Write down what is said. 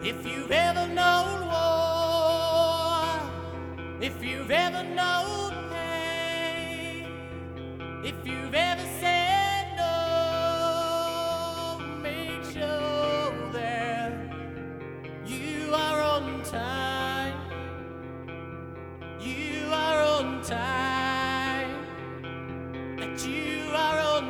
If you've ever known war, if you've ever known pain, if you've ever said